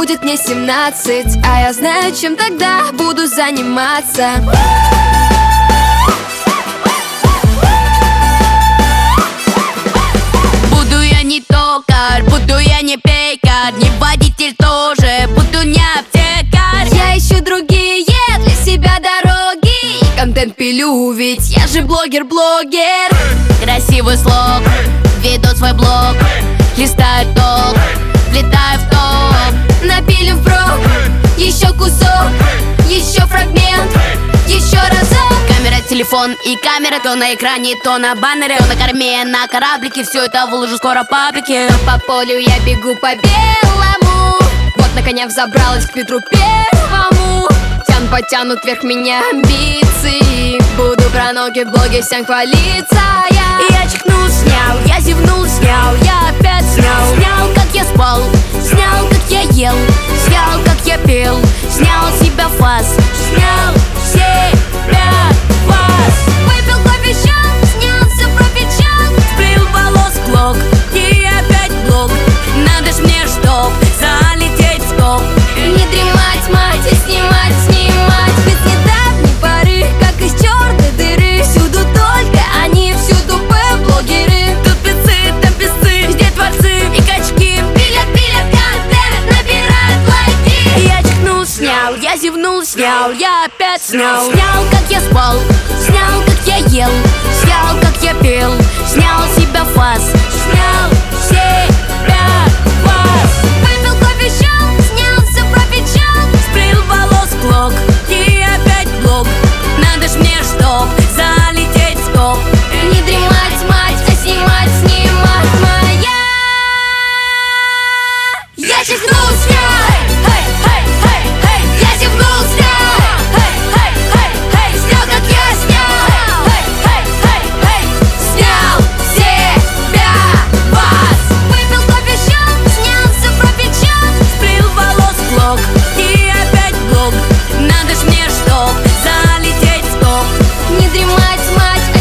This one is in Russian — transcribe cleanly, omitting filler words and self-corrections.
будет мне 17, а я знаю, чем тогда буду заниматься. Буду я не токарь, буду я не пекарь, не водитель тоже, буду не аптекарь. Я ищу другие для себя дороги и контент пилю, ведь я же блогер. Красивый слог, веду свой блог, листаю толк, влетаю в топ. Напилим впрок, еще кусок, еще фрагмент, еще разок. Камера, телефон и камера, то на экране, то на баннере, то на корме, на кораблике. Все это выложу скоро в паблике. По полю я бегу по белому, вот на коня взобралась к Петру Первому. Потянут вверх меня амбиции, буду про ноги в блоге всем хвалиться. Я чихнул, снял, я зевнул, снял, я опять снял. Снял, как я спал, снял, как я ел, снял, как я пел, снял себя фас, снял себя фас. Выпил кофе чан, снялся профичан, сплил волос клок и опять блог. Надо ж мне чтоб залететь в топ. Не дремать, мать, и снимать. Без недавней поры, как из черной дыры. Всюду только они, всюду блогеры. Тут певцы, там песцы, здесь творцы и качки. Пилят контент, набирают лайки. Я чихнул, снял, я зевнул, снял, я опять снял. Снял, как я спал, снял, как я ел, снял, как я пел, снял себя фас, снял себя фас. Выпил кофе чан, снялся профичан, сплил волос клок и опять блог. Надо ж мне чтоб залететь в топ. не дремать, мать, а снимать моя. Я чихнул, снял. Я зевнул, снял. Снял, как я снял. Снял себя вас. Выпил кофе чан, снялся профичан, сплил волос клок и опять блог. Надо ж мне чтоб залететь в топ. не дремать, мать,